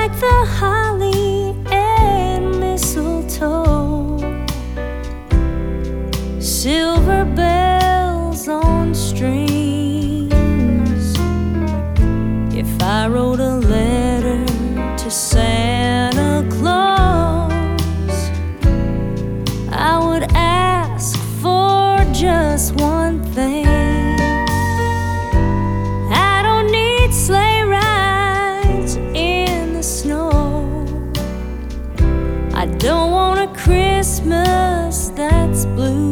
like the holly and mistletoe, silver bells on strings. If I wrote a letter to Santa Claus, I would ask for just one thing. I don't need sleigh rides in the snow. I don't want a Christmas that's blue.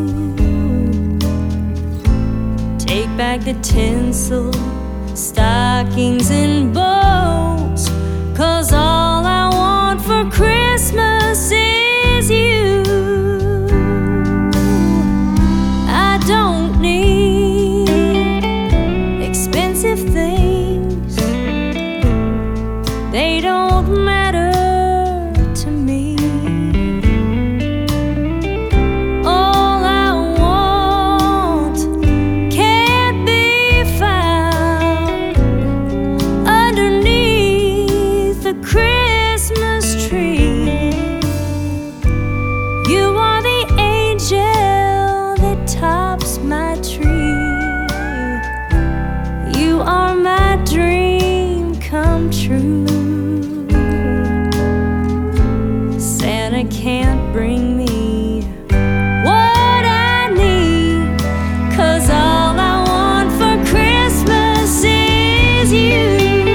Take back the tinsel, stockings and bows, 'cause all I want for Christmas is you. I don't need expensive things, they don't matter to me. All I want can't be found underneath the Christmas tree. You are the angel that tops my tree. You are my dream come true. Santa can't bring me what I need, 'cause all I want for Christmas is you.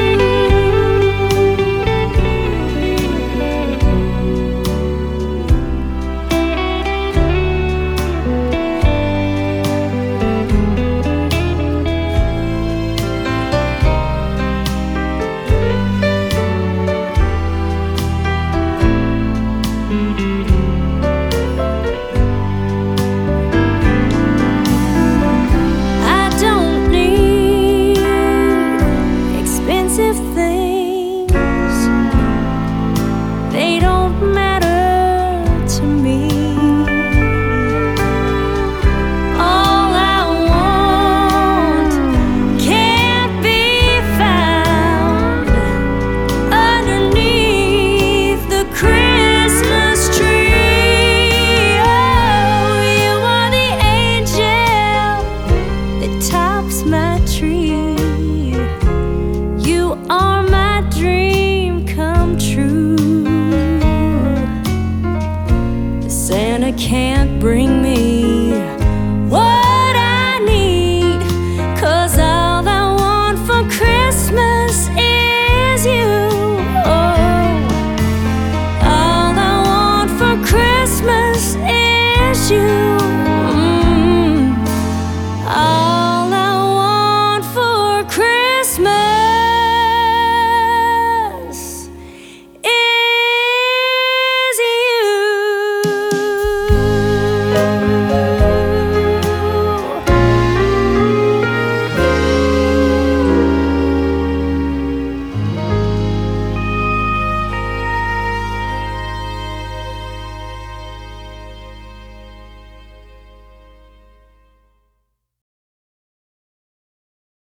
Things, they don't matter to me. All I want can't be found underneath the Christmas tree. Oh, you are the angel that tops my tree. You are my dream come true. Santa can't bring